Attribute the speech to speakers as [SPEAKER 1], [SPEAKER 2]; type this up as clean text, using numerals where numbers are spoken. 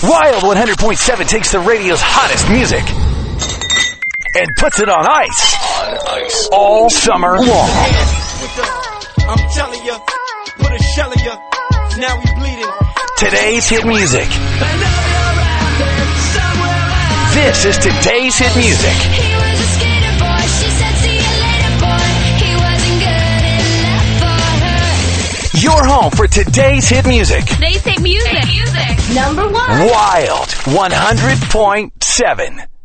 [SPEAKER 1] Wild 100.7 takes the radio's hottest music and puts it on ice. All summer long.
[SPEAKER 2] I'm telling you, put a shell in you. Now we bleeding.
[SPEAKER 1] Today's hit music. This is today's hit music.
[SPEAKER 3] He was a skater boy. She said, see you later, boy. He wasn't good enough for her.
[SPEAKER 1] Your home for today's hit music.
[SPEAKER 3] Today's hit music.
[SPEAKER 4] Number 1.
[SPEAKER 1] Wild 100.7.